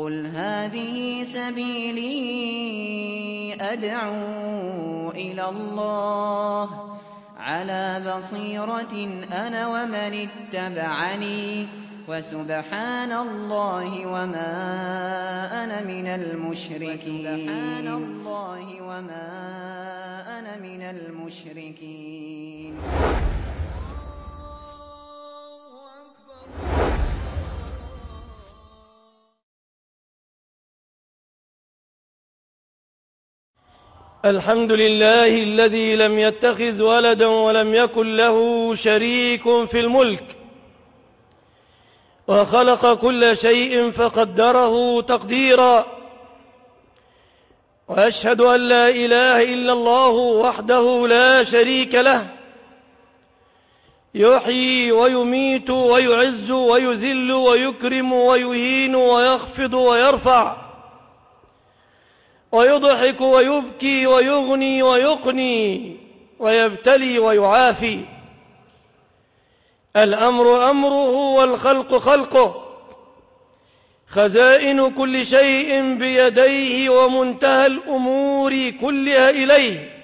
قُلْ هَٰذِهِ سَبِيلِي أَدْعُو إِلَى اللَّهِ ۚ عَلَىٰ بَصِيرَةٍ أَنَا وَمَنِ اتَّبَعَنِي ۖ وَسُبْحَانَ اللَّهِ وَمَا أَنَا مِنَ الْمُشْرِكِينَ. الحمد لله الذي لم يتخذ ولدا ولم يكن له شريك في الملك، وخلق كل شيء فقدره تقديرا، وأشهد أن لا إله إلا الله وحده لا شريك له، يحيي ويميت ويعز ويذل ويكرم ويهين ويخفض ويرفع، ويضحك ويبكي ويغني ويقني ويبتلي ويعافي. الأمر أمره والخلق خلقه، خزائن كل شيء بيديه ومنتهى الأمور كلها إليه،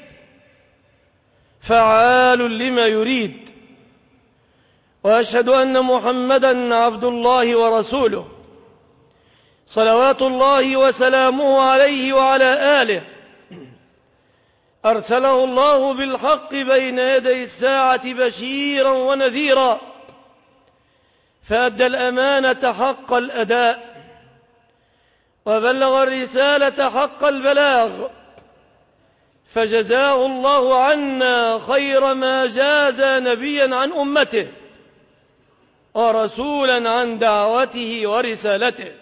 فعال لما يريد. وأشهد أن محمدًا عبد الله ورسوله، صلوات الله وسلامه عليه وعلى آله. أرسله الله بالحق بين يدي الساعة بشيرا ونذيرا، فأدى الأمانة حق الأداء، وبلغ الرسالة حق البلاغ، فجزاه الله عنا خير ما جاز نبيا عن أمته، ورسولا عن دعوته ورسالته.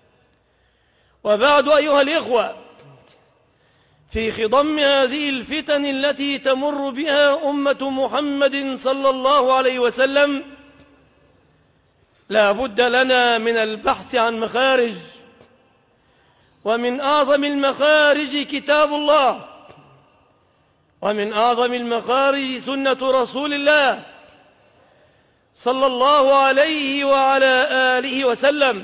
وبعد أيها الإخوة، في خضم هذه الفتن التي تمر بها أمة محمد صلى الله عليه وسلم، لا بد لنا من البحث عن مخارج، ومن أعظم المخارج كتاب الله، ومن أعظم المخارج سنة رسول الله صلى الله عليه وعلى آله وسلم،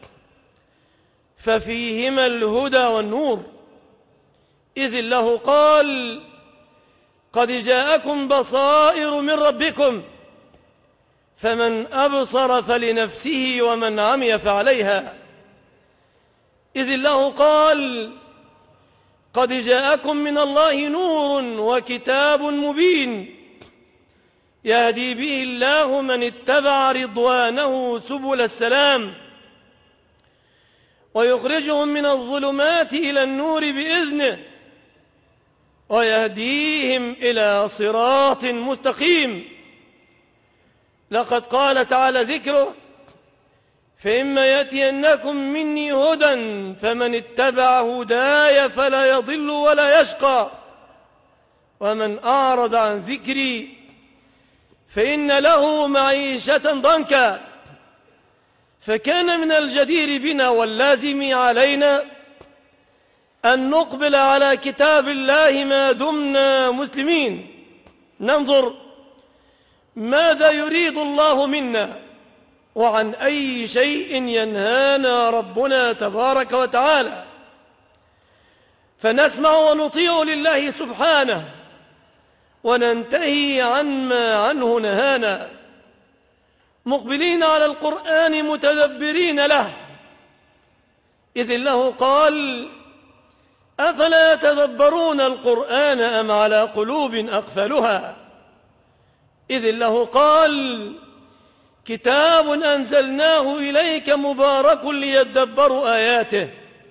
ففيهما الهدى والنور. إذ الله قال: قد جاءكم بصائر من ربكم، فمن أبصر فلنفسه ومن عمي فعليها. إذ الله قال: قد جاءكم من الله نور وكتاب مبين، يهدي به الله من اتبع رضوانه سبل السلام، ويخرجهم من الظلمات إلى النور بإذنه، ويهديهم إلى صراط مستقيم. لقد قال تعالى ذكره: فإما يأتينكم مني هدى فمن اتبع هداي فلا يضل ولا يشقى، ومن أعرض عن ذكري فإن له معيشة ضنكا. فكان من الجدير بنا واللازم علينا أن نقبل على كتاب الله ما دمنا مسلمين، ننظر ماذا يريد الله منا، وعن أي شيء ينهانا ربنا تبارك وتعالى، فنسمع ونطيع لله سبحانه، وننتهي عما عنه نهانا، مقبلين على القرآن متدبرين له. إذ الله قال: أفلا يتدبرون القرآن أم على قلوب أقفلها. إذ الله قال: كتاب أنزلناه إليك مبارك ليدبروا آياته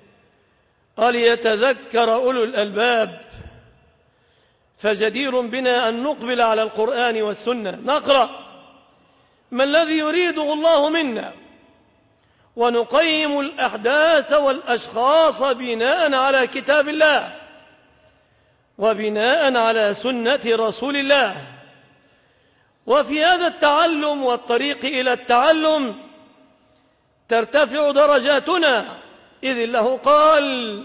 وليتذكر أولو الألباب. فجدير بنا أن نقبل على القرآن والسنة، نقرأ ما الذي يريده الله منا، ونقيم الأحداث والأشخاص بناء على كتاب الله وبناء على سنة رسول الله. وفي هذا التعلم والطريق إلى التعلم ترتفع درجاتنا. إذ الله قال: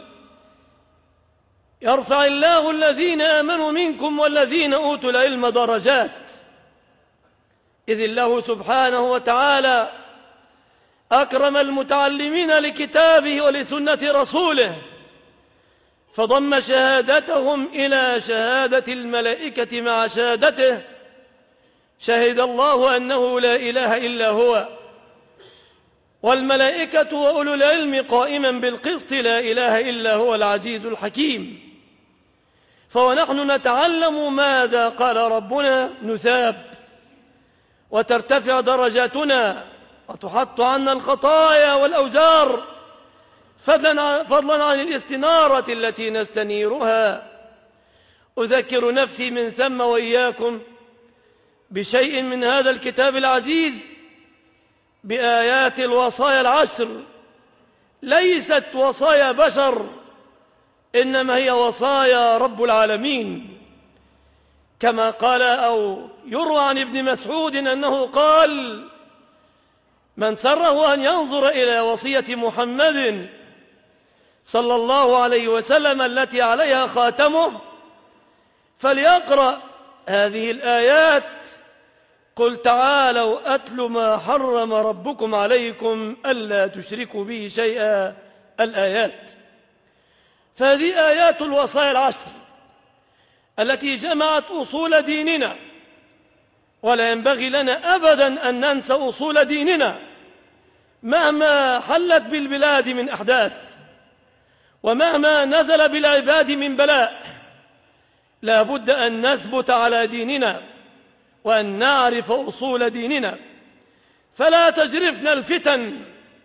يرفع الله الذين آمنوا منكم والذين أوتوا العلم درجات. إذ الله سبحانه وتعالى أكرم المتعلمين لكتابه ولسنة رسوله، فضم شهادتهم إلى شهادة الملائكة مع شهادته: شهد الله أنه لا إله إلا هو والملائكة وأولو العلم قائما بالقسط لا إله إلا هو العزيز الحكيم. فونحن نتعلم ماذا قال ربنا نثاب وترتفع درجاتنا وتحط عنا الخطايا والأوزار، فضلا عن الاستنارة التي نستنيرها. أذكر نفسي من ثم وإياكم بشيء من هذا الكتاب العزيز، بآيات الوصايا العشر. ليست وصايا بشر، إنما هي وصايا رب العالمين، كما قال أو يروى عن ابن مسعود أنه قال: من سره أن ينظر إلى وصية محمد صلى الله عليه وسلم التي عليها خاتمه فليقرأ هذه الآيات: قل تعالوا أتل ما حرم ربكم عليكم ألا تشركوا به شيئا. الآيات، فهذه آيات الوصايا العشر التي جمعت أصول ديننا، ولا ينبغي لنا أبدا أن ننسى أصول ديننا مهما حلت بالبلاد من أحداث، ومهما نزل بالعباد من بلاء. لا بد أن نثبت على ديننا وأن نعرف أصول ديننا، فلا تجرفنا الفتن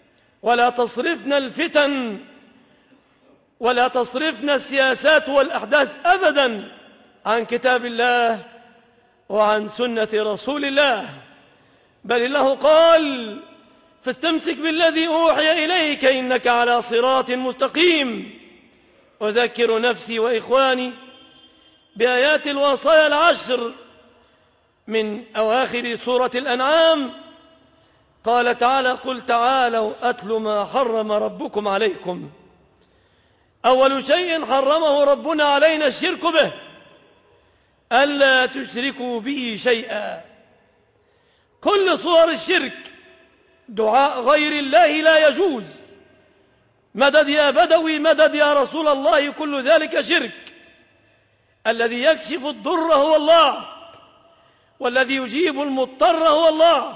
ولا تصرفنا السياسات والأحداث أبدا عن كتاب الله وعن سنة رسول الله. بل الله قال: فاستمسك بالذي أوحي إليك إنك على صراط مستقيم. أذكر نفسي وإخواني بآيات الوصايا العشر من أواخر سورة الأنعام. قال تعالى: قل تعالوا أتل ما حرم ربكم عليكم. أول شيء حرمه ربنا علينا الشرك به، ألا تشركوا به شيئا. كل صور الشرك، دعاء غير الله لا يجوز، مدد يا بدوي، مدد يا رسول الله، كل ذلك شرك. الذي يكشف الضر هو الله، والذي يجيب المضطر هو الله.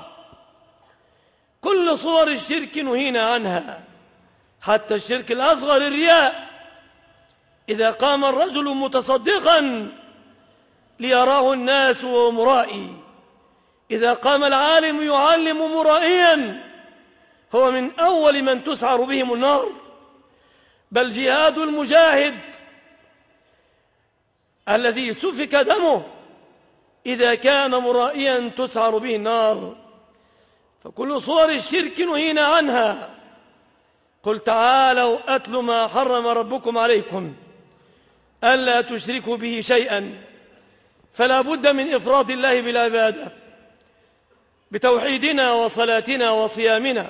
كل صور الشرك نهينا عنها، حتى الشرك الأصغر الرياء. إذا قام الرجل متصدقا ليراه الناس وهو مرائي، إذا قام العالم يعلم مرائيا، هو من أول من تسعر بهم النار. بل جهاد المجاهد الذي سفك دمه إذا كان مرائيا تسعر به النار. فكل صور الشرك نهينا عنها. قل تعالوا أتل ما حرم ربكم عليكم ألا تشركوا به شيئا. فلا بد من إفراد الله بالعبادة، بتوحيدنا وصلاتنا وصيامنا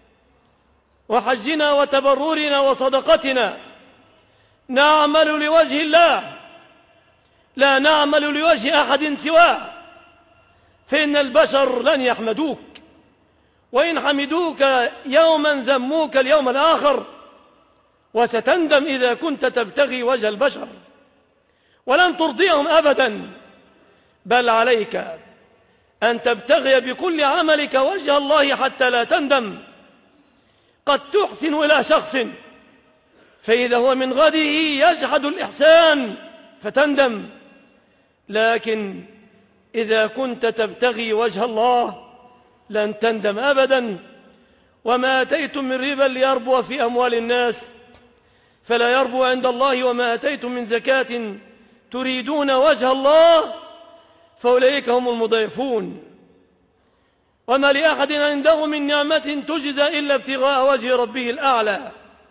وحجنا وتبررنا وصدقتنا. نعمل لوجه الله، لا نعمل لوجه أحد سواه، فإن البشر لن يحمدوك، وإن حمدوك يوما ذموك اليوم الآخر، وستندم إذا كنت تبتغي وجه البشر، ولن ترضيهم أبدا. بل عليك أن تبتغي بكل عملك وجه الله حتى لا تندم. قد تحسن إلى شخص، فإذا هو من غده يجحد الإحسان فتندم. لكن إذا كنت تبتغي وجه الله لن تندم أبدا. وما أتيتم من ربا ليربو في أموال الناس فلا يربو عند الله، وما أتيتم من زكاة تريدون وجه الله فأولئك هم المضيفون. وما لأحد عنده من نعمة تجزى إلا ابتغاء وجه ربه الأعلى.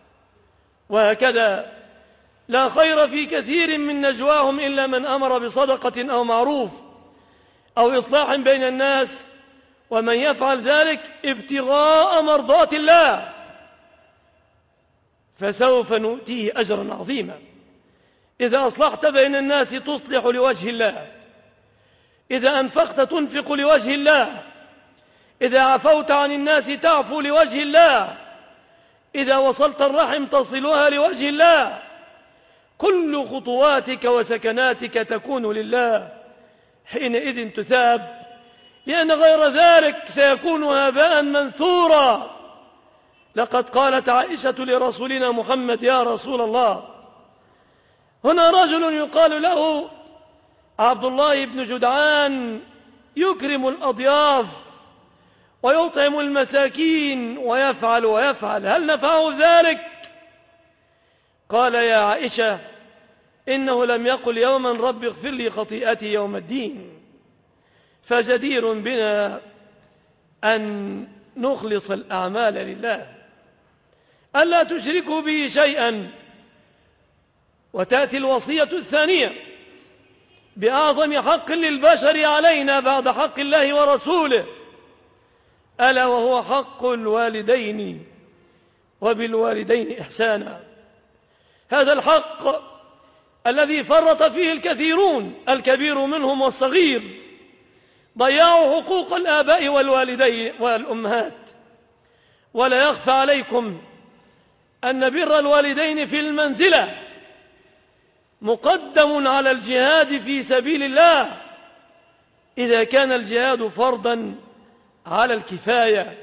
وهكذا لا خير في كثير من نجواهم إلا من أمر بصدقة أو معروف أو إصلاح بين الناس، ومن يفعل ذلك ابتغاء مرضات الله فسوف نؤتيه أجرا عظيما. إذا أصلحت بين الناس تصلح لوجه الله، إذا أنفقت تنفق لوجه الله، إذا عفوت عن الناس تعفو لوجه الله، إذا وصلت الرحم تصلها لوجه الله، كل خطواتك وسكناتك تكون لله، حينئذ تثاب، لأن غير ذلك سيكون هباء منثورا. لقد قالت عائشة لرسولنا محمد: يا رسول الله، هنا رجل يقال له عبد الله بن جدعان يكرم الأضياف ويطعم المساكين ويفعل، هل نفعه ذلك؟ قال: يا عائشة، إنه لم يقل يوما رب اغفر لي خطيئتي يوم الدين. فجدير بنا أن نخلص الأعمال لله، ألا تشركوا به شيئا. وتأتي الوصية الثانية بأعظم حق للبشر علينا بعد حق الله ورسوله، ألا وهو حق الوالدين، وبالوالدين إحسانا. هذا الحق الذي فرط فيه الكثيرون، الكبير منهم والصغير، ضيعوا حقوق الآباء والوالدين والأمهات. ولا يخفى عليكم أن بر الوالدين في المنزلة مقدم على الجهاد في سبيل الله، إذا كان الجهاد فرضا على الكفاية.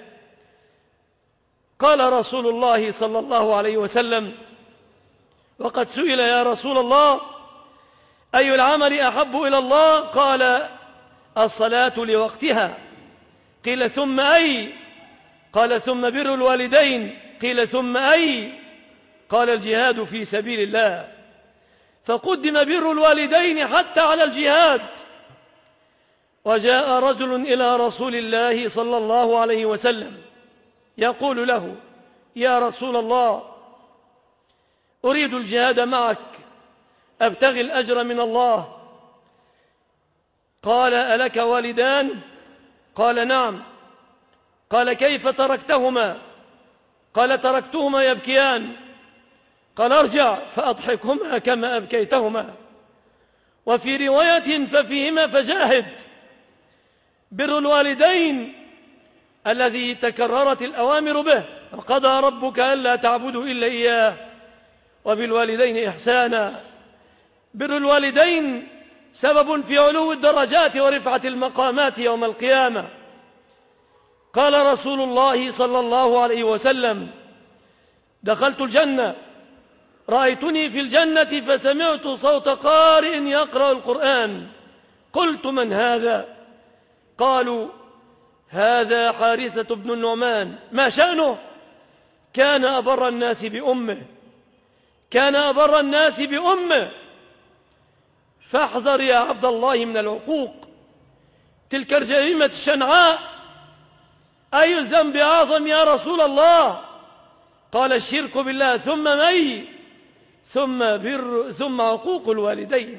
قال رسول الله صلى الله عليه وسلم، وقد سئل: يا رسول الله، أي العمل أحب إلى الله؟ قال: الصلاة لوقتها. قيل: ثم أي؟ قال: ثم بر الوالدين. قيل: ثم أي؟ قال: الجهاد في سبيل الله. فقدم بر الوالدين حتى على الجهاد. وجاء رجل إلى رسول الله صلى الله عليه وسلم يقول له: يا رسول الله، أريد الجهاد معك، أبتغي الأجر من الله. قال: ألك والدان؟ قال: نعم. قال: كيف تركتهما؟ قال: تركتهما يبكيان. قال: ارجع فأضحكهما كما أبكيتهما. وفي رواية: ففيهما فجاهد. بر الوالدين الذي تكررت الأوامر به: وقضى ربك ألا تعبدوا إلا إياه وبالوالدين إحسانا. بر الوالدين سبب في علو الدرجات ورفعة المقامات يوم القيامة. قال رسول الله صلى الله عليه وسلم: دخلت الجنة، رأيتني في الجنة فسمعت صوت قارئ يقرأ القرآن، قلت: من هذا؟ قالوا: هذا حارثة بن النعمان. ما شأنه؟ كان أبر الناس بأمه، كان أبر الناس بأمه. فاحذر يا عبد الله من العقوق، تلك الجريمة الشنعاء. أي الذنب أعظم يا رسول الله؟ قال: الشرك بالله. ثم مي؟ ثم عقوق الوالدين.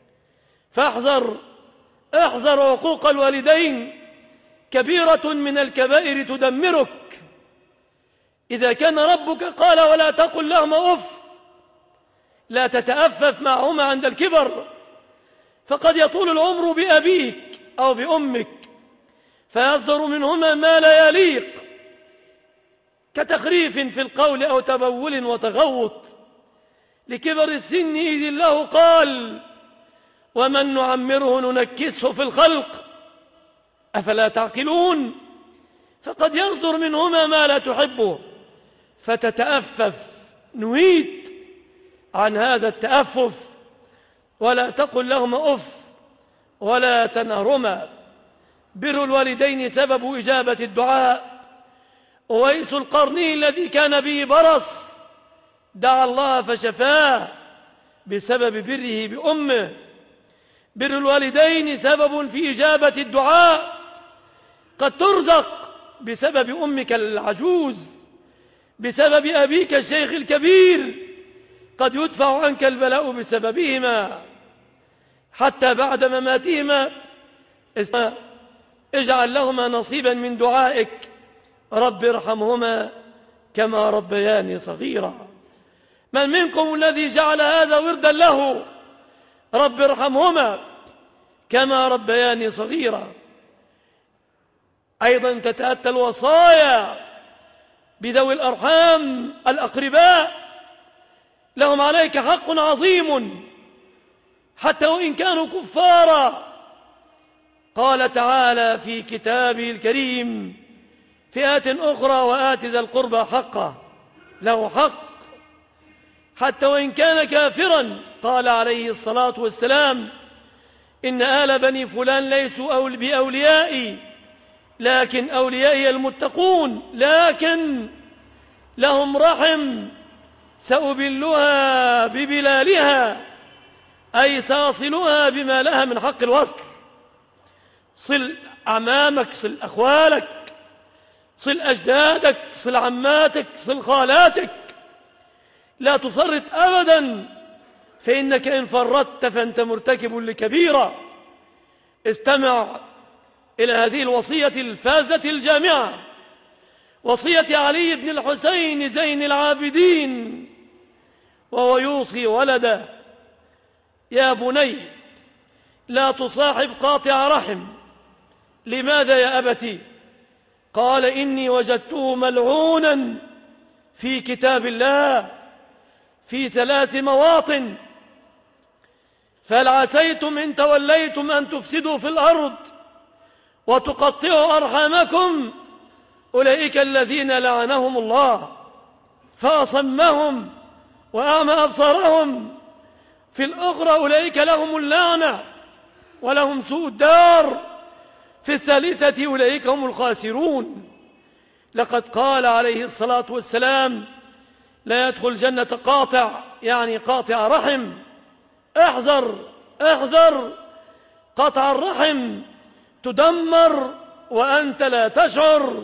احذر عقوق الوالدين، كبيرة من الكبائر تدمرك. إذا كان ربك قال: ولا تقل لهما أف، لا تتأفف معهما عند الكبر، فقد يطول العمر بأبيك أو بأمك فيصدر منهما ما لا يليق، كتخريف في القول أو تبول وتغوط لكبر السن، إذ الله قال: ومن نعمره ننكسه في الخلق أفلا تعقلون. فقد يصدر منهما ما لا تحبه فتتأفف. نهيت عن هذا التأفف. ولا تقل لهما أف ولا تنهرهما. بر الوالدين سبب إجابة الدعاء. أويس القرني الذي كان به برص دعا الله فشفاه بسبب بره بأمه. بر الوالدين سبب في إجابة الدعاء. قد ترزق بسبب أمك العجوز، بسبب أبيك الشيخ الكبير، قد يدفع عنك البلاء بسببهما حتى بعد مماتهما. اجعل لهما نصيبا من دعائك: رب ارحمهما كما ربياني صغيرا. من منكم الذي جعل هذا وردا له؟ رب ارحمهما كما ربياني صغيرا. أيضا تتأتى الوصايا بذوي الأرحام الأقرباء، لهم عليك حق عظيم حتى وإن كانوا كفارا. قال تعالى في كتابه الكريم في آيات أخرى: وآت ذا القربى حقه، له حق حتى وإن كان كافرا. قال عليه الصلاة والسلام: إن آل بني فلان ليسوا بأوليائي، لكن أوليائي المتقون، لكن لهم رحم سأبلها ببلالها، أي سأصلها بما لها من حق الوصل. صل أعمامك، صل أخوالك، صل أجدادك، صل عماتك، صل خالاتك، لا تفرط أبدا، فإنك إن فرطت فأنت مرتكب لكبيرة. استمع إلى هذه الوصية الفاذة الجامعة، وصية علي بن الحسين زين العابدين، وهو يوصي ولده: يا بني لا تصاحب قاطع رحم. لماذا يا أبتي؟ قال: إني وجدته ملعونا في كتاب الله في 3 مواطن، فهل عسيتم إن توليتم أن تفسدوا في الأرض وتقطعوا أرحامكم؟ أولئك الذين لعنهم الله فأصمهم وأعمى أبصارهم. في الأخرى: أولئك لهم اللعنة ولهم سوء الدار. في الثالثة: أولئك هم الخاسرون. لقد قال عليه الصلاة والسلام: لا يدخل الجنة قاطع، يعني قاطع رحم. احذر احذر، قطع الرحم تدمر وأنت لا تشعر.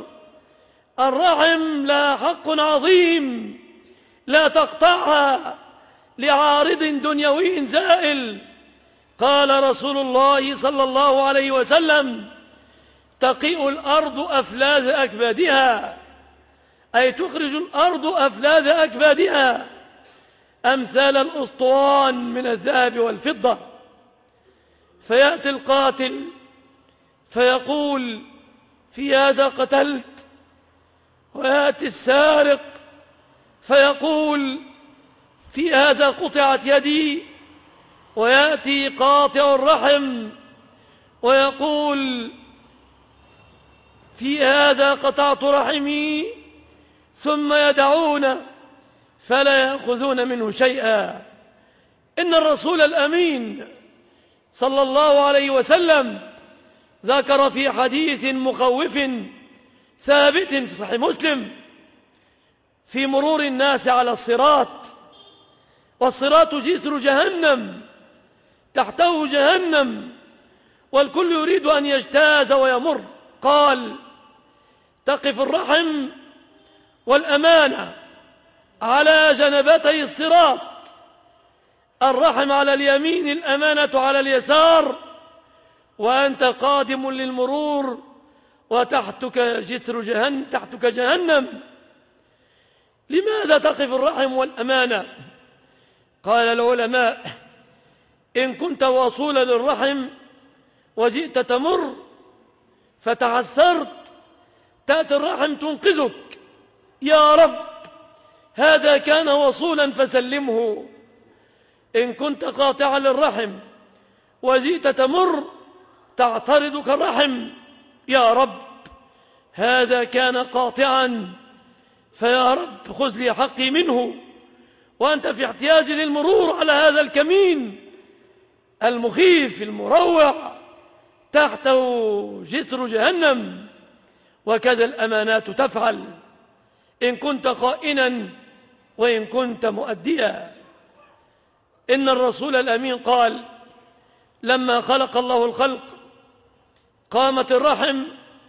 الرحم لها حق عظيم، لا تقطعها لعارض دنيوي زائل. قال رسول الله صلى الله عليه وسلم: تقيء الأرض أفلاذ أكبادها، أي تخرج الأرض أفلاذ أكبادها أمثال الأسطوان من الذهب والفضة. فيأتي القاتل فيقول: في هذا قتلت. ويأتي السارق فيقول: في هذا قطعت يدي. ويأتي قاطع الرحم ويقول: في هذا قطعت رحمي. ثم يدعون فلا يأخذون منه شيئا. إن الرسول الأمين صلى الله عليه وسلم ذكر في حديث مخوف ثابت في صحيح مسلم في مرور الناس على الصراط، والصراط جسر جهنم، تحته جهنم، والكل يريد أن يجتاز ويمر. قال: تقف الرحم والأمانة على جنبتي الصراط، الرحم على اليمين، الأمانة على اليسار، وأنت قادم للمرور وتحتك جسر جهنم، تحتك جهنم. لماذا تقف الرحم والأمانة؟ قال العلماء: إن كنت وصولا للرحم وجئت تمر فتعثرت، تأتي الرحم تنقذك: يا رب هذا كان وصولا فسلمه. إن كنت قاطعا للرحم وجئت تمر تعترضك الرحم: يا رب هذا كان قاطعا، فيا رب خذ لي حقي منه. وأنت في احتياج للمرور على هذا الكمين المخيف المروع، تحته جسر جهنم. وكذا الأمانات تفعل، إن كنت خائنا وإن كنت مؤديا. إن الرسول الأمين قال: لما خلق الله الخلق قامت الرحم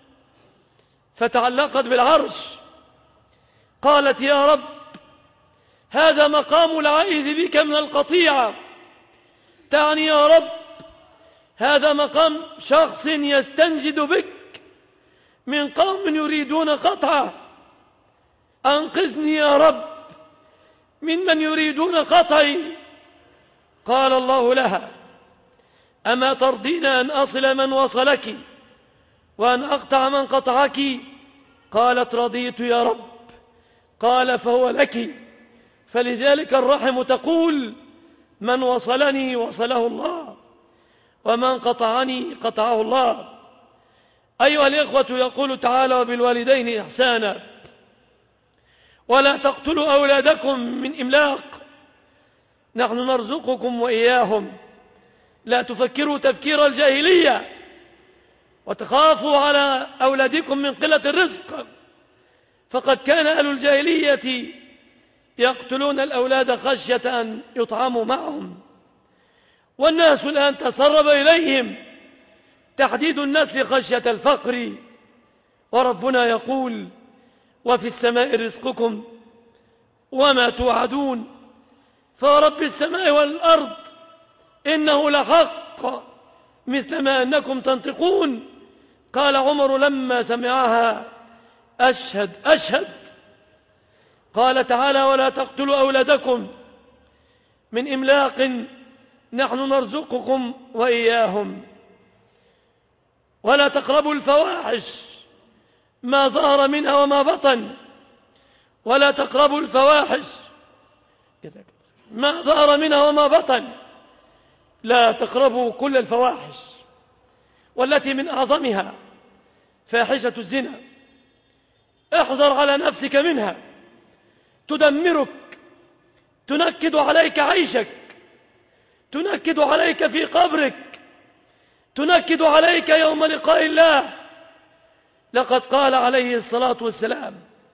فتعلقت بالعرش، قالت: يا رب هذا مقام العائذ بك من القطيعة. تعني يا رب هذا مقام شخص يستنجد بك من قوم يريدون قطعه، أنقذني يا رب ممن يريدون قطعي. قال الله لها: أما ترضين أن أصل من وصلك وأن أقطع من قطعك؟ قالت رضيت يا رب. قال فهو لك. فلذلك الرحم تقول من وصلني وصله الله، ومن قطعني قطعه الله. أيها الإخوة، يقول تعالى وبالوالدين إحسانا ولا تقتلوا أولادكم من إملاق نحن نرزقكم وإياهم. لا تفكروا تفكير الجاهلية وتخافوا على أولادكم من قلة الرزق، فقد كان أهل الجاهلية يقتلون الأولاد خشية أن يطعموا معهم، والناس الآن تسرب إليهم تحديد النسل خشية الفقر. وربنا يقول وفي السماء رزقكم وما توعدون. فرب السماء والأرض إنه لحق مثل ما أنكم تنطقون. قال عمر لما سمعها أشهد أشهد. قال تعالى ولا تقتلوا أولادكم من إملاق نحن نرزقكم وإياهم. ولا تقربوا الفواحش ما ظهر منها وما بطن. ولا تقربوا الفواحش ما ظهر منها وما بطن. لا تقربوا كل الفواحش، والتي من أعظمها فاحشة الزنا. احذر على نفسك منها، تدمرك، تنكد عليك عيشك، تنكد عليك في قبرك، تنكد عليك يوم لقاء الله. لقد قال عليه الصلاة والسلام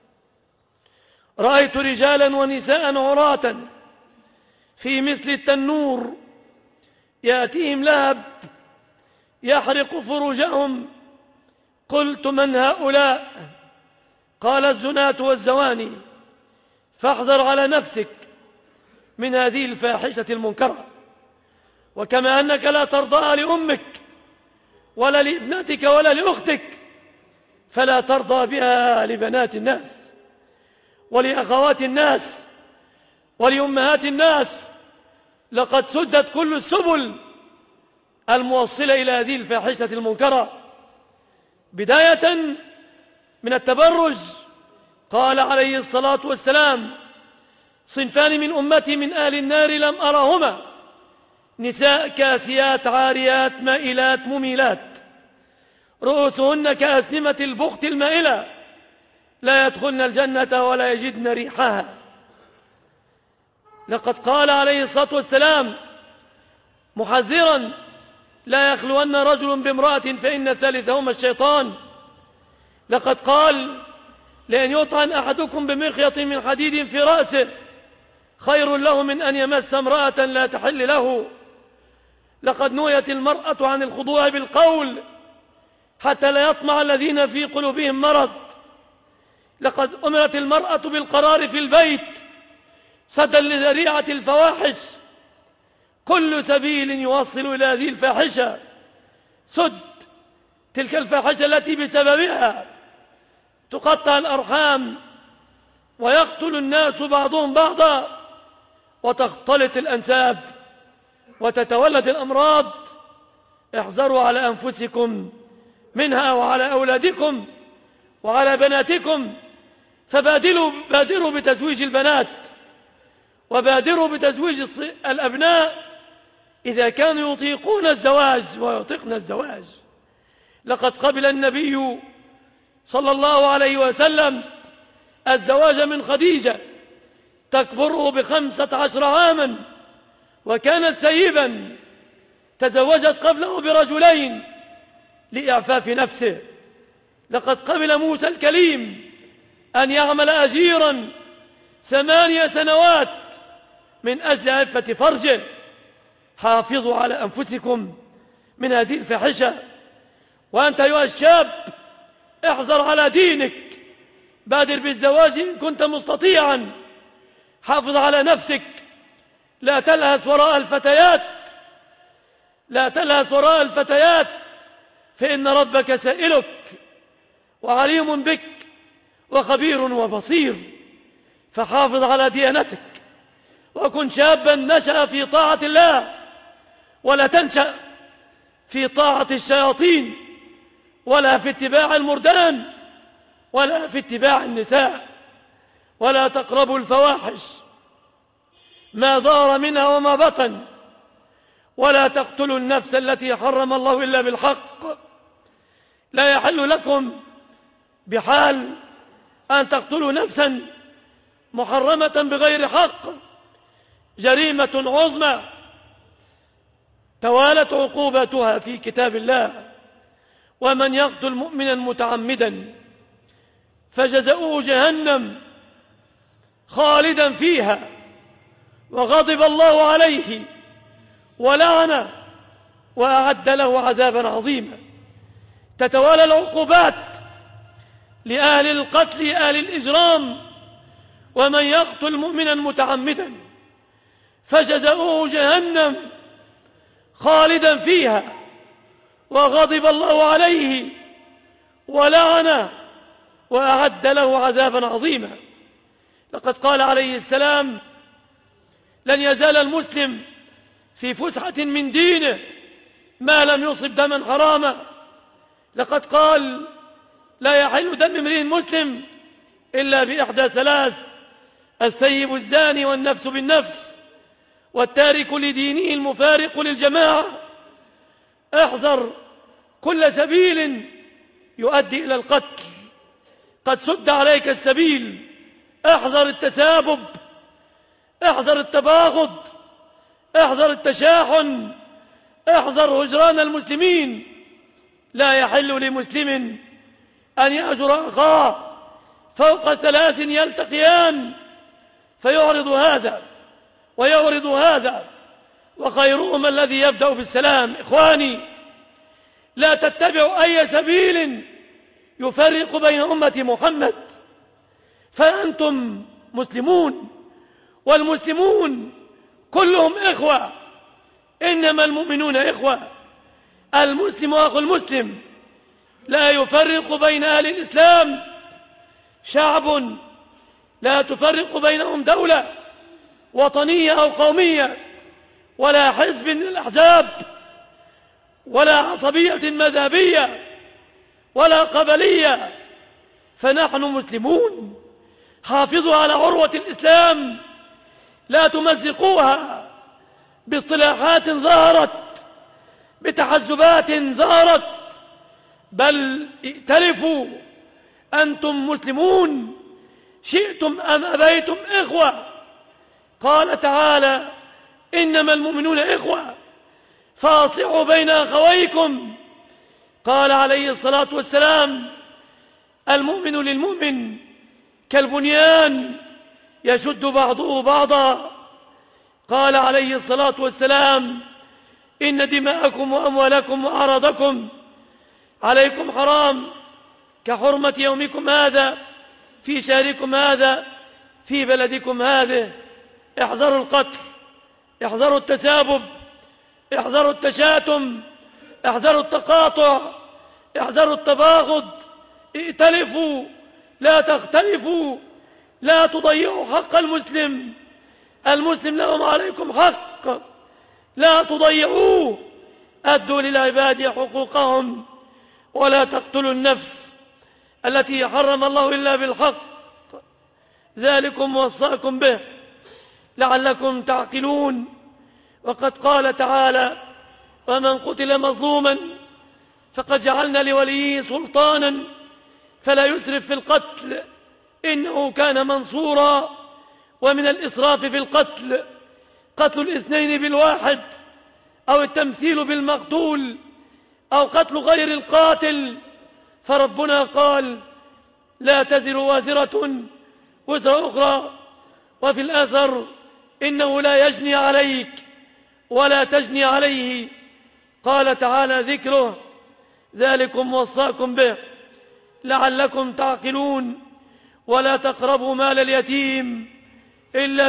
رأيت رجالا ونساء عراة في مثل التنور يأتيهم لهب يحرق فروجهم. قلت من هؤلاء؟ قال الزناة والزواني. فاحذر على نفسك من هذه الفاحشة المنكرة. وكما أنك لا ترضاها لأمك ولا لابنتك ولا لأختك، فلا ترضى بها لبنات الناس ولأخوات الناس ولأمهات الناس. لقد سدت كل السبل الموصلة إلى هذه الفاحشة المنكرة، بداية من التبرج. قال عليه الصلاة والسلام صنفان من أمتي من أهل النار لم أرهما نساء كاسيات عاريات مائلات مميلات رؤوسهن كأسنمة البخت المائلة لا يدخلن الجنة ولا يجدن ريحها. لقد قال عليه الصلاة والسلام محذرا لا يخلون رجل بامرأة فإن ثالثهما الشيطان. لقد قال لأن يطعن أحدكم بمخيط من حديد في رأسه خير له من أن يمس امرأة لا تحل له. لقد نهيت المرأة عن الخضوع بالقول حتى لا يطمع الذين في قلوبهم مرض. لقد أمرت المرأة بالقرار في البيت سدا لذريعة الفواحش. كل سبيل يوصل إلى هذه الفاحشة سد. تلك الفاحشة التي بسببها تقطع الأرحام ويقتل الناس بعضهم بعضا وتختلط الأنساب وتتولد الأمراض. احذروا على أنفسكم منها وعلى أولادكم وعلى بناتكم. فبادروا بتزويج البنات وبادروا بتزويج الأبناء إذا كانوا يطيقون الزواج ويطيقن الزواج. لقد قبل النبي صلى الله عليه وسلم الزواج من خديجة تكبره ب15 عاما وكانت ثيبا. تزوجت قبله برجلين لإعفاف نفسه. لقد قبل موسى الكليم أن يعمل أجيرا 8 سنوات من أجل عفة فرجه. حافظوا على أنفسكم من هذه الفاحشة. وأنت أيها الشاب احذر على دينك، بادر بالزواج إن كنت مستطيعا. حافظ على نفسك، لا تلهث وراء الفتيات، لا تلهث وراء الفتيات، فإن ربك سائلك وعليم بك وخبير وبصير. فحافظ على ديانتك وكن شابا نشأ في طاعة الله، ولا تنشأ في طاعة الشياطين ولا في اتباع المردان ولا في اتباع النساء. ولا تقربوا الفواحش ما ظهر منها وما بطن، ولا تقتلوا النفس التي حرم الله إلا بالحق. لا يحل لكم بحال أن تقتلوا نفسا محرمة بغير حق، جريمة عظمى توالت عقوبتها في كتاب الله. ومن يقتل مؤمنا متعمدا فجزاؤه جهنم خالدا فيها وغضب الله عليه ولعنه وأعد له عذابا عظيما. تتوالى العقوبات لأهل القتل أهل الإجرام. ومن يقتل مؤمنا متعمدا فجزاؤه جهنم خالدا فيها وغضب الله عليه ولعنه وأعد له عذابا عظيما. لقد قال عليه السلام: لن يزال المسلم في فسحة من دينه ما لم يصب دما حراما. لقد قال: لا يحل دم امرئ مسلم إلا بإحدى ثلاث: الثيب الزاني والنفس بالنفس والتارك لدينه المفارق للجماعة. احذر كل سبيل يؤدي إلى القتل، قد سد عليك السبيل. احذر التسابب، احذر التباغض، احذر التشاحن، احذر هجران المسلمين. لا يحل لمسلم أن يهجر أخاه فوق 3 يلتقيان فيعرض هذا ويورد هذا، وخيرهما الذي يبدأ بالسلام. إخواني، لا تتبعوا أي سبيل يفرق بين أمة محمد، فأنتم مسلمون، والمسلمون كلهم إخوة، إنما المؤمنون إخوة. المسلم أخو المسلم، لا يفرق بين أهل الإسلام شعب، لا تفرق بينهم دولة وطنية أو قومية، ولا حزب من الأحزاب، ولا عصبية مذهبية، ولا قبلية، فنحن مسلمون. حافظوا على عروة الإسلام، لا تمزقوها باصطلاحات ظهرت، بتحزبات ظهرت، بل ائتلفوا. أنتم مسلمون شئتم أم أبيتم إخوة. قال تعالى: إنما المؤمنون إخوة فأصلحوا بين أخويكم. قال عليه الصلاة والسلام: المؤمن للمؤمن كالبنيان يشد بعضه بعضا. قال عليه الصلاة والسلام: إن دماءكم وأموالكم وأعراضكم عليكم حرام كحرمة يومكم هذا في شهركم هذا في بلدكم هذا. احذروا القتل، احذروا التسابب، احذروا التشاتم، احذروا التقاطع، احذروا التباغض. ائتلفوا، لا تختلفوا، لا تضيعوا حق المسلم. المسلم لهم عليكم حق، لا تضيعوه. أدوا للعباد حقوقهم، ولا تقتلوا النفس التي حرم الله إلا بالحق. ذلكم وصاكم به لعلكم تعقلون. وقد قال تعالى: ومن قتل مظلوما فقد جعلنا لوليه سلطانا فلا يسرف في القتل إنه كان منصورا. ومن الإسراف في القتل قتل الاثنين بالواحد، أو التمثيل بالمقتول، أو قتل غير القاتل. فربنا قال: لا تزر وازرة وزر أخرى، وفي الأثر: إنه لا يجني عليك ولا تجني عليه. قال تعالى ذكره: ذلكم وصاكم به لعلكم تعقلون. ولا تقربوا مال اليتيم إلا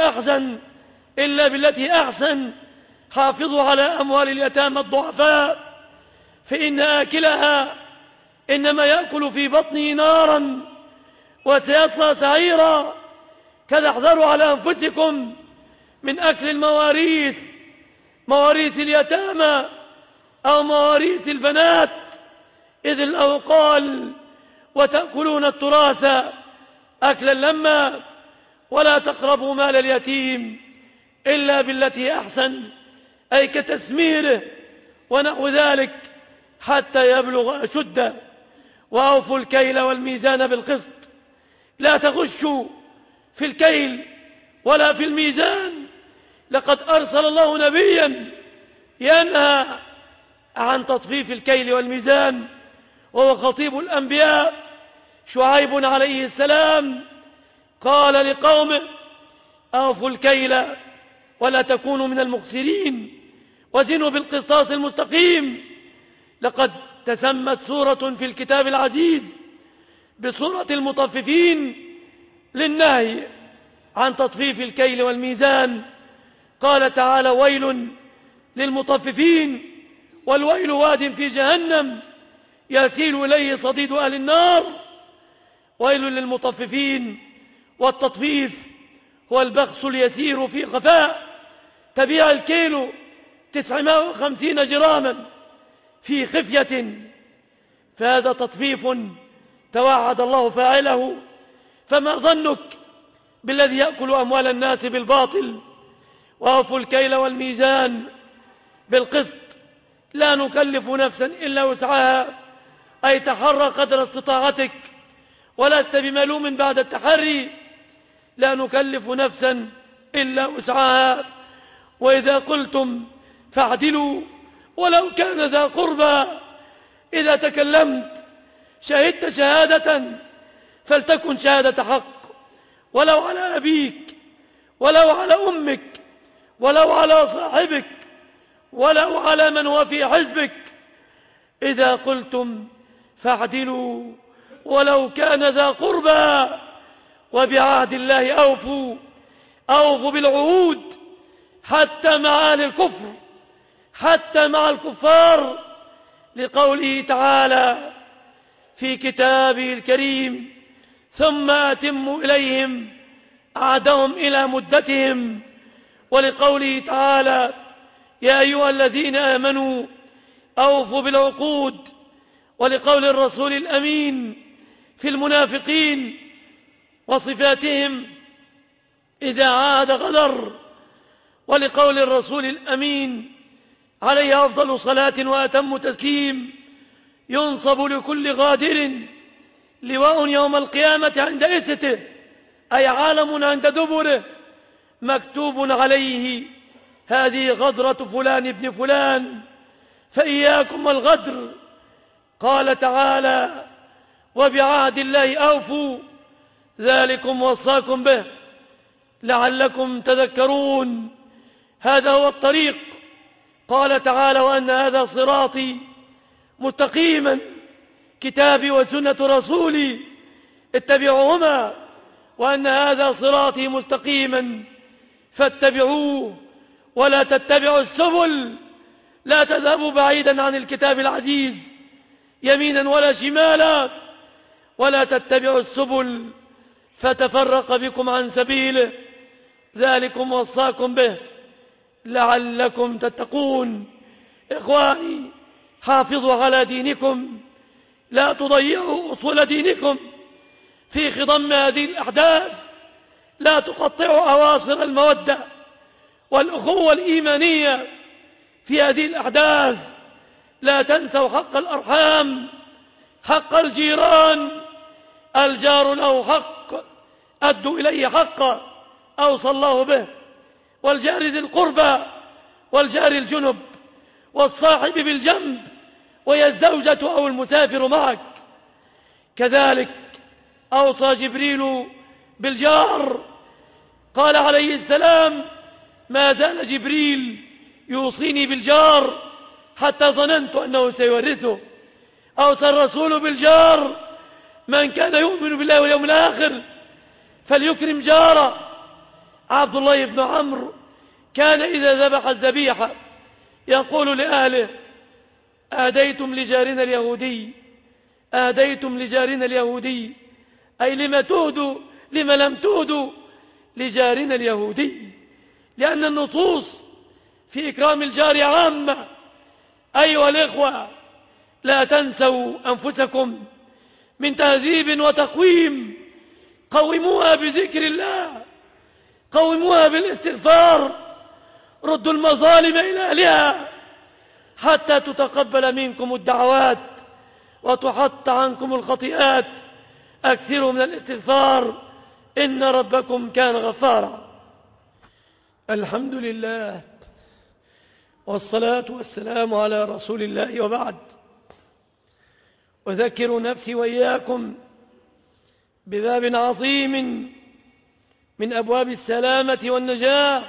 بالتي أحسن. حافظوا على أموال اليتامى الضعفاء، فإن آكلها إنما يأكل في بطنه نارا وسيصلى سعيرا. كذا احذروا على أنفسكم من أكل المواريث، مواريث اليتامى أو مواريث البنات. إذ الله قال وتأكلون التراث أكلا لما ولا تقربوا مال اليتيم إلا بالتي أحسن، أي كتسميره ونحو ذلك حتى يبلغ أشده. وأوفوا الكيل والميزان بالقسط، لا تغشوا في الكيل ولا في الميزان. لقد أرسل الله نبيا ينهى عن تطفيف الكيل والميزان، وهو خطيب الأنبياء شعيب عليه السلام. قال لقومه أوفوا الكيل ولا تكونوا من المخسرين وزنوا بالقسطاس المستقيم. لقد تسمت سورة في الكتاب العزيز بسورة المطففين للنهي عن تطفيف الكيل والميزان. قال تعالى ويل للمطففين، والويل واد في جهنم يسيل إليه صديد أهل النار. ويل للمطففين، والتطفيف هو البخس اليسير في خفاء. تبيع الكيلو 950 جراما في خفية، فهذا تطفيف توعد الله فاعله. فما ظنك بالذي يأكل أموال الناس بالباطل؟ وأوفوا الكيل والميزان بالقسط، لا نكلف نفسا إلا وسعها، أي تحرى قدر استطاعتك ولست بملوم بعد التحري. لا نكلف نفسا إلا وسعها. وإذا قلتم فاعدلوا ولو كان ذا قربى. إذا تكلمت شهدت شهادة فلتكن شهادة حق، ولو على أبيك ولو على أمك ولو على صاحبك ولو على من هو في حزبك. إذا قلتم فاعدلوا ولو كان ذا قربى. وبعهد الله أوفوا بالعهود حتى مع أهل الكفر، حتى مع الكفار، لقوله تعالى في كتابه الكريم ثم أتموا إليهم عهدهم إلى مدتهم. ولقوله تعالى يا أيها الذين آمنوا أوفوا بالعقود. ولقول الرسول الأمين في المنافقين وصفاتهم إذا عاهد غدر. ولقول الرسول الأمين عليه أفضل صلاة وأتم تسليم ينصب لكل غادر لواء يوم القيامة عند إسته، أي عالم عند دبره، مكتوب عليه هذه غدرة فلان ابن فلان، فإياكم والغدر. قال تعالى وبعهد الله أوفوا ذلكم وصاكم به لعلكم تذكرون. هذا هو الطريق. قال تعالى وأن هذا صراطي مستقيما، كتابي وسنة رسولي اتبعوهما، وأن هذا صراطي مستقيما فاتبعوه ولا تتبعوا السبل، لا تذهبوا بعيدا عن الكتاب العزيز يمينا ولا شمالا، ولا تتبعوا السبل فتفرق بكم عن سبيله، ذلكم وصاكم به لعلكم تتقون. إخواني حافظوا على دينكم، لا تضيعوا أصول دينكم في خضم هذه الأحداث، لا تقطعوا أواصر المودة والأخوة الإيمانية في هذه الأحداث. لا تنسوا حق الأرحام، حق الجيران. الجار له حق أدوا إليه حقا أوصى الله به، والجار ذي القربى والجار الجنب والصاحب بالجنب وهي الزوجة أو المسافر معك. كذلك أوصى جبريل بالجار. قال عليه السلام ما زال جبريل يوصيني بالجار حتى ظننت أنه سيورثه. أوصى الرسول بالجار من كان يؤمن بالله واليوم الآخر فليكرم جاره. عبد الله بن عمرو كان إذا ذبح الذبيحة يقول لأهله أهديتم لجارنا اليهودي، أهديتم لجارنا اليهودي، أي لم لم تهدوا لجارنا اليهودي، لأن النصوص في إكرام الجار عامة. أيها الإخوة لا تنسوا أنفسكم من تهذيب وتقويم، قوموها بذكر الله، قوموها بالاستغفار، ردوا المظالم إلى أهلها حتى تتقبل منكم الدعوات وتحط عنكم الخطيئات. أكثروا من الاستغفار، إن ربكم كان غفارا. الحمد لله والصلاة والسلام على رسول الله، وبعد. أذكر نفسي وإياكم بباب عظيم من أبواب السلامة والنجاة،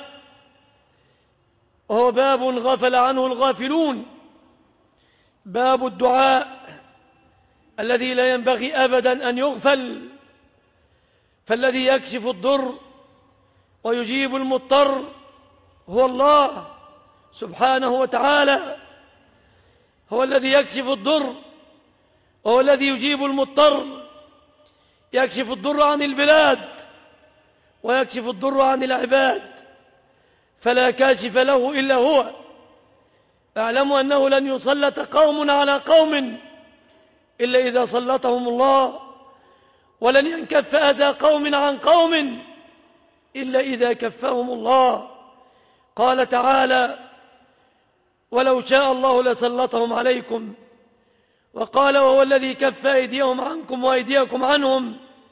وهو باب غفل عنه الغافلون، باب الدعاء الذي لا ينبغي أبدا أن يغفل. فالذي يكشف الضر ويجيب المضطر هو الله سبحانه وتعالى، هو الذي يكشف الضر وهو الذي يجيب المضطر. يكشف الضر عن البلاد ويكشف الضر عن العباد، فلا كاشف له إلا هو. اعلموا أنه لن يسلط قوم على قوم إلا إذا سلطهم الله، ولن ينكف أذى قوم عن قوم إلا إذا كفهم الله. قال تعالى: ولو شاء الله لسلطهم عليكم. وقال: وهو الذي كف أيديهم عنكم وأيديكم عنهم.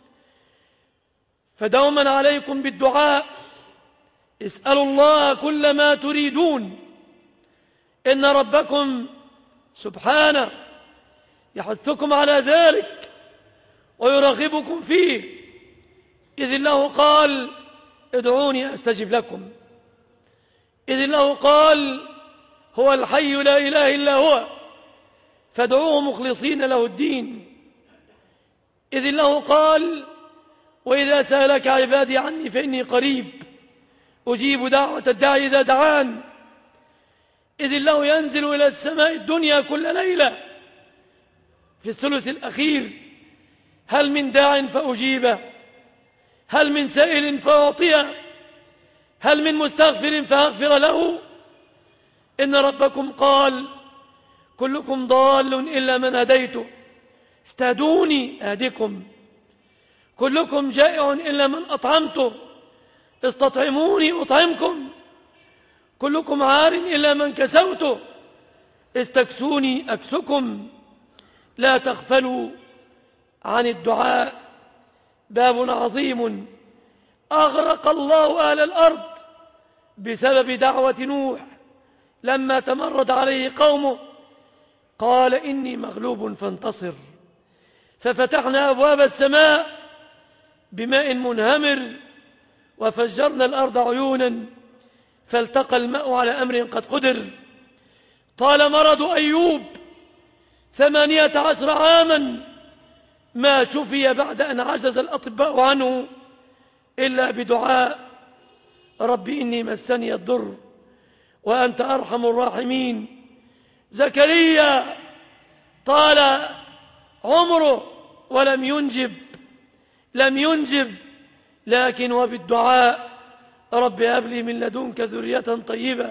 فدوما عليكم بالدعاء، اسألوا الله كل ما تريدون، إن ربكم سبحانه يحثكم على ذلك ويرغبكم فيه، إذ الله قال: ادعوني أستجب لكم. إذ الله قال: هو الحي لا إله إلا هو فادعوه مخلصين له الدين. إذ الله قال: وإذا سألك عبادي عني فإني قريب أجيب دعوة الداعي إذا دعان. إذ الله ينزل إلى السماء الدنيا كل ليلة في الثلث الأخير: هل من داع فأجيبه، هل من سائل فأعطيه، هل من مستغفر فأغفر له. إن ربكم قال: كلكم ضال إلا من هديته استهدوني أهدكم. كلكم جائع إلا من أطعمته استطعموني أطعمكم. كلكم عار إلا من كسوته استكسوني أكسكم. لا تغفلوا عن الدعاء، باب عظيم أغرق الله أهل الأرض بسبب دعوة نوح لما تمرد عليه قومه. قال: إني مغلوب فانتصر. ففتحنا أبواب السماء بماء منهمر وفجرنا الأرض عيونا فالتقى الماء على أمر قد قدر. طال مرض أيوب 18 عاما ما شفي بعد أن عجز الأطباء عنه إلا بدعاء: رب إني مسني الضر وأنت أرحم الراحمين. زكريا طال عمره ولم ينجب، لكن وبالدعاء: رب هب لي من لدنك ذرية طيبة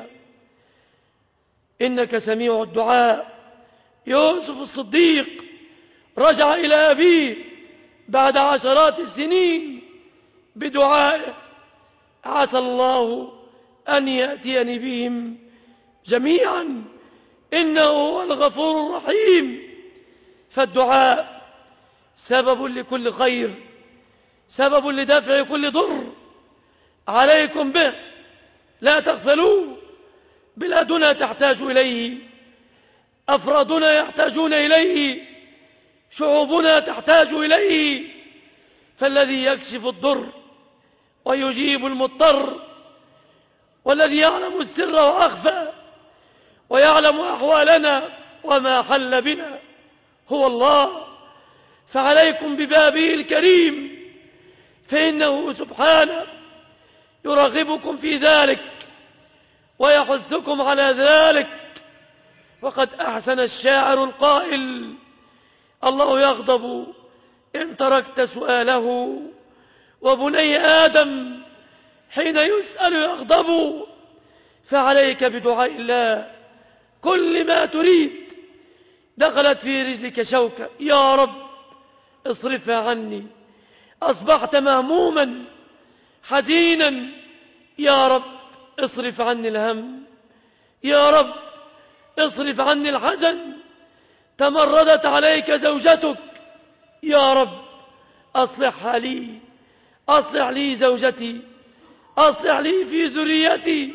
إنك سميع الدعاء. يوسف الصديق رجع إلى أبيه بعد عشرات السنين بدعائه: عسى الله أن يأتيني بهم جميعا إنه هو الغفور الرحيم. فالدعاء سبب لكل خير، سبب لدفع كل ضر. عليكم به، لا تغفلوا. بلادنا تحتاج إليه، أفرادنا يحتاجون إليه، شعوبنا تحتاج إليه. فالذي يكشف الضر ويجيب المضطر، والذي يعلم السر وأخفى ويعلم أحوالنا وما حل بنا هو الله. فعليكم ببابه الكريم، فإنه سبحانه يرغبكم في ذلك ويحثكم على ذلك. وقد أحسن الشاعر القائل: الله يغضب إن تركت سؤاله، وبني آدم حين يسأل يغضب. فعليك بدعاء الله كل ما تريد دخلت في رجلك شوكة، يا رب اصرفها عني. أصبحت مهموما حزينا، يا رب اصرف عني الهم، يا رب اصرف عني الحزن. تمردت عليك زوجتك، يا رب أصلحها لي، أصلح لي زوجتي، أصلح لي في ذريتي.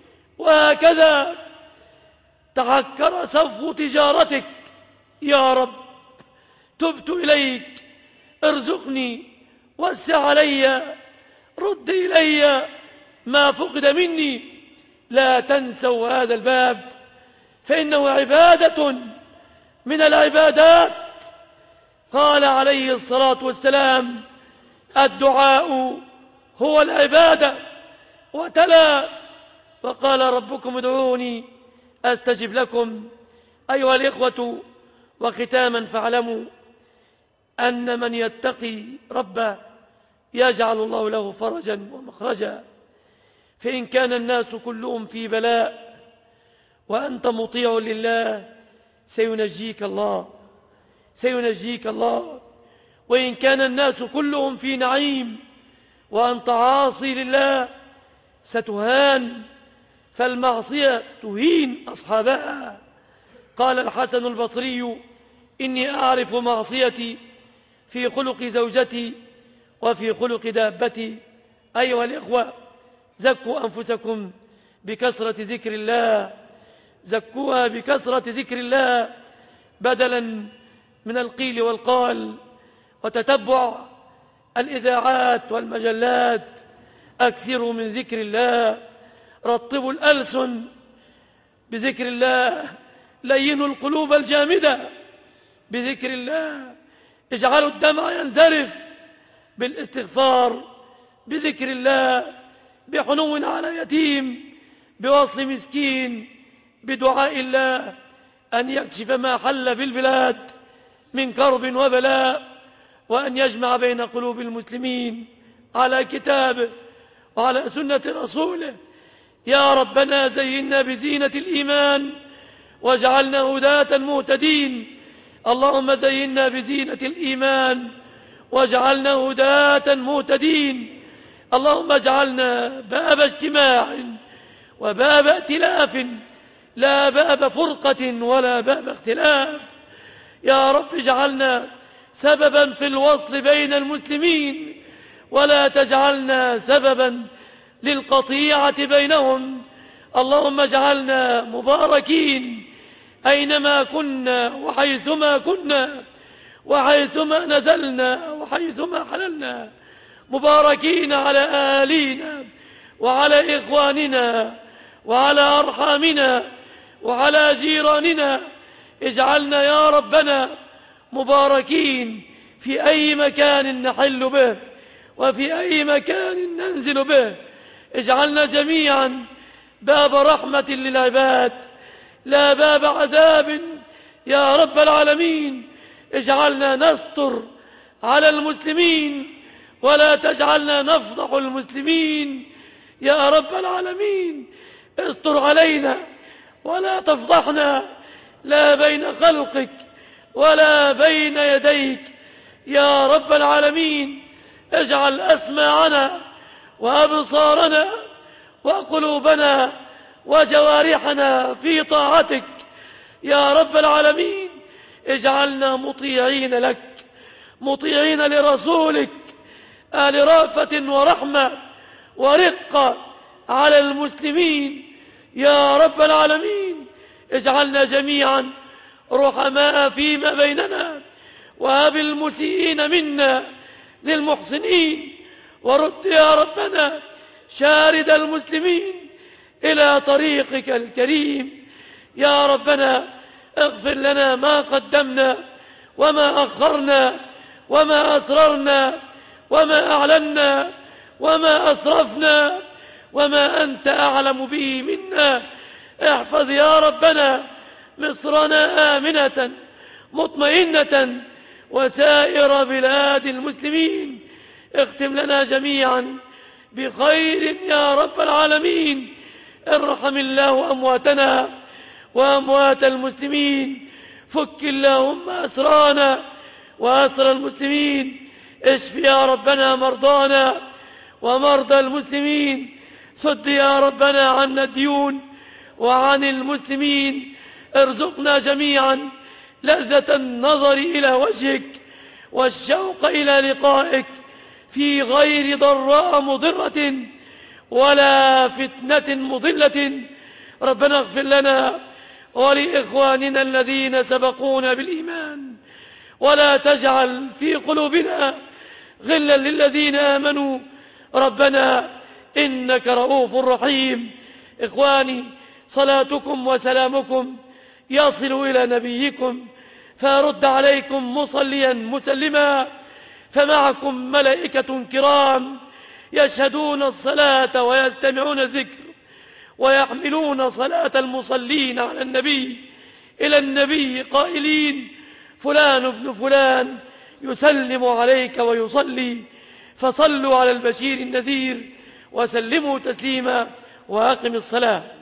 وهكذا تحكر صفو تجارتك، يا رب تبت إليك، ارزقني، وسع علي، رد إلي ما فقد مني. لا تنسوا هذا الباب، فإنه عبادة من العبادات. قال عليه الصلاة والسلام: الدعاء هو العبادة. وتلا: وقال ربكم ادعوني أستجب لكم. أيها الإخوة، وختاما فاعلموا أن من يتقي ربه يجعل الله له فرجا ومخرجا. فإن كان الناس كلهم في بلاء وأنت مطيع لله سينجيك الله، سينجيك الله. وإن كان الناس كلهم في نعيم وأنت عاصي لله ستهان، فالمعصية تهين أصحابها. قال الحسن البصري: إني أعرف معصيتي في خلق زوجتي وفي خلق دابتي. أيها الإخوة، زكوا أنفسكم بكثرة ذكر الله، زكوها بكثرة ذكر الله بدلا من القيل والقال وتتبع الإذاعات والمجلات. أكثروا من ذكر الله، رطبوا الألسن بذكر الله، لينوا القلوب الجامدة بذكر الله، اجعلوا الدمع ينذرف بالاستغفار بذكر الله، بحنو على يتيم، بوصل مسكين، بدعاء الله أن يكشف ما حل في البلاد من كرب وبلاء، وأن يجمع بين قلوب المسلمين على كتابه وعلى سنة رسوله. يا ربنا زينا بزينة الإيمان واجعلنا هداة مهتدين. اللهم زينا بزينة الإيمان واجعلنا هداة مهتدين. اللهم اجعلنا باب اجتماع وباب ائتلاف، لا باب فرقة ولا باب اختلاف. يا رب اجعلنا سببا في الوصل بين المسلمين، ولا تجعلنا سببا للقطيعة بينهم. اللهم اجعلنا مباركين أينما كنا وحيثما كنا وحيثما نزلنا وحيثما حللنا، مباركين على أهالينا وعلى إخواننا وعلى أرحامنا وعلى جيراننا. اجعلنا يا ربنا مباركين في أي مكان نحل به وفي أي مكان ننزل به. اجعلنا جميعا باب رحمة للعباد لا باب عذاب يا رب العالمين. اجعلنا نستر على المسلمين ولا تجعلنا نفضح المسلمين يا رب العالمين. استر علينا ولا تفضحنا، لا بين خلقك ولا بين يديك يا رب العالمين. اجعل أسماعنا وأبصارنا وقلوبنا وجوارحنا في طاعتك يا رب العالمين. اجعلنا مطيعين لك، مطيعين لرسولك، آل رأفة ورحمة ورقة على المسلمين يا رب العالمين. اجعلنا جميعا رحماء فيما بيننا، وهب المسيئين منا للمحسنين، ورد يا ربنا شارد المسلمين إلى طريقك الكريم يا ربنا. اغفر لنا ما قدمنا وما أخرنا وما أسررنا وما أعلنا وما أسرفنا وما أنت أعلم به منا. احفظ يا ربنا مصرنا آمنة مطمئنة وسائر بلاد المسلمين. اختم لنا جميعا بخير يا رب العالمين. ارحم الله أمواتنا وأموات المسلمين فك اللهم أسرانا وأسر المسلمين. اشف يا ربنا مرضانا ومرضى المسلمين. سد يا ربنا عنا الديون وعن المسلمين. ارزقنا جميعا لذة النظر إلى وجهك والشوق إلى لقائك في غير ضراء مضرة ولا فتنة مضلة. ربنا اغفر لنا ولإخواننا الذين سبقونا بالإيمان، ولا تجعل في قلوبنا غلا للذين آمنوا ربنا إنك رؤوف رحيم. إخواني، صلاتكم وسلامكم يصل إلى نبيكم فأرد عليكم مصليا مسلما، فمعكم ملائكة كرام يشهدون الصلاة ويستمعون الذكر ويحملون صلاة المصلين على النبي إلى النبي قائلين: فلان ابن فلان يسلم عليك ويصلي، فصلوا على البشير النذير وسلموا تسليما وأقم الصلاة.